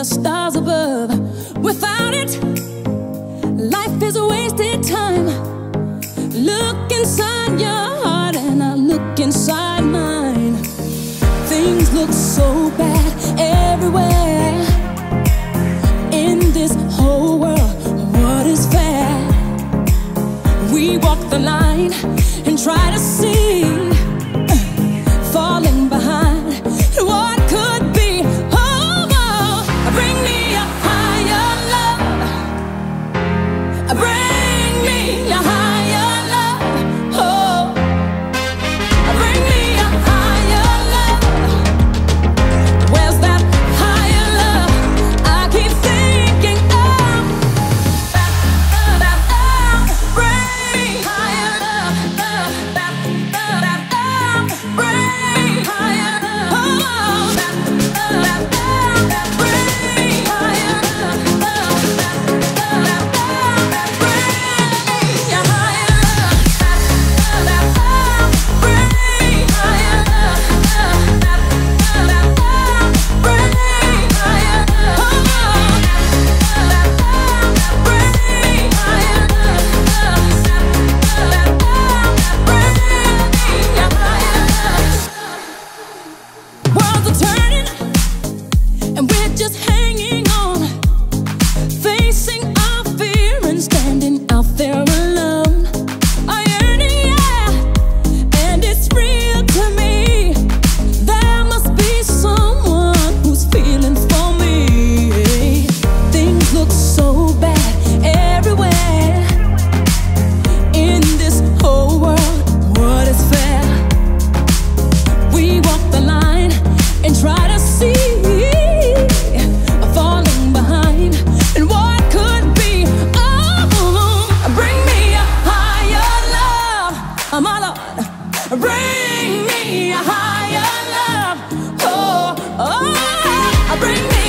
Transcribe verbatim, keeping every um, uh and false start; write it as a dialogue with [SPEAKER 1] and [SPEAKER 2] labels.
[SPEAKER 1] the stars above. Without it, life is a wasted time. Look inside your heart and I look inside mine. Things look so bad everywhere. In this whole world, what is fair? We walk the line and try to see, falling behind what could be. Oh, oh, bring me a higher love. Bring me a higher love. Oh, bring me a higher love. Where's that higher love I keep thinking of? Bring me higher love. Bring me higher love. Oh, bring me higher love. Bring me higher love. Worlds are turning and we're just hanging on, facing our fear and standing out there alone. I yearning, yeah, and it's real to me. There must be someone who's feeling for me. Things look so bad everywhere. In this whole world, what is fair? We walk the line and try to see, falling behind and what could be. Oh, bring me a higher love, my Lord. Bring me a higher love. Oh, oh, bring me